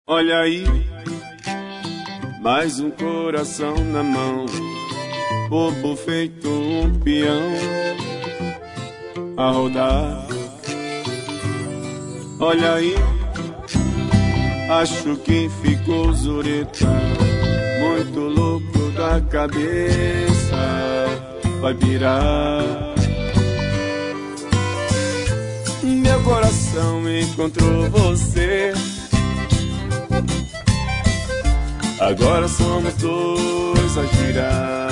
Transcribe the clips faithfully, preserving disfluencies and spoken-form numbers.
Olha aí, mais um coração na mão, bobo feito um peão a rodar. Olha aí, acho que ficou zureta, muito louco da cabeça, vai virar. Meu coração encontrou você, agora somos dois a girar.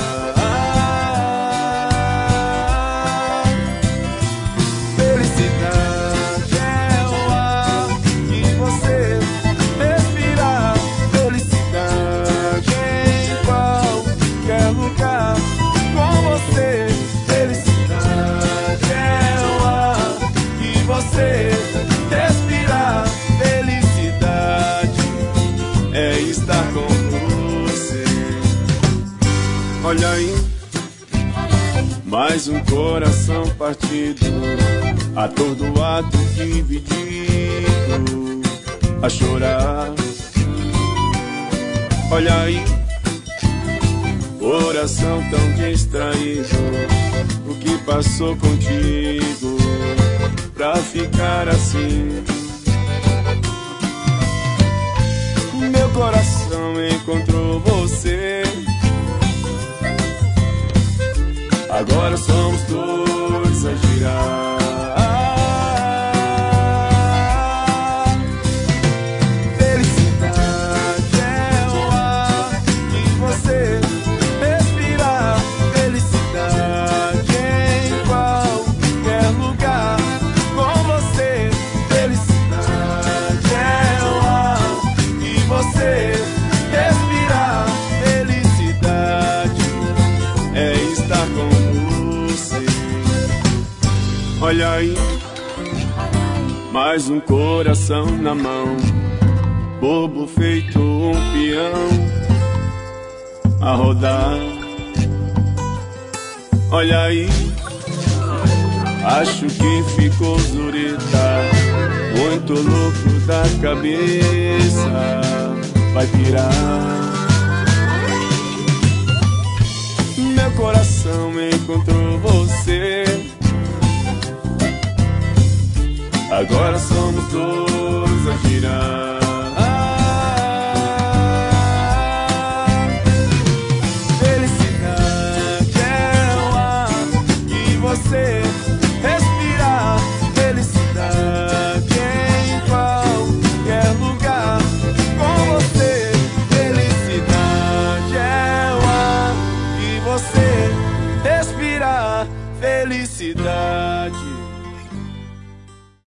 Felicidade é o ar que você respirar. Felicidade em qualquer lugar com você. Felicidade é o ar que você respirar. Felicidade é estar com você. Olha aí, mais um coração partido, atordoado, dividido, a chorar. Olha aí, coração tão distraído, o que passou contigo pra ficar assim? Meu coração encontrou você, agora somos dois a girar. Felicidade é o ar que você respirar. Felicidade em qualquer lugar com você. Felicidade é o ar que você respirar. Felicidade é estar com Olha aí, mais um coração na mão, bobo feito um peão a rodar. Olha aí, acho que ficou zureta, muito louco da cabeça, vai pirar. Meu coração encontrou você, agora somos dois a girar. Felicidade é o ar que você respirar. Felicidade em qualquer lugar com você. Felicidade é o ar que você respirar. Felicidade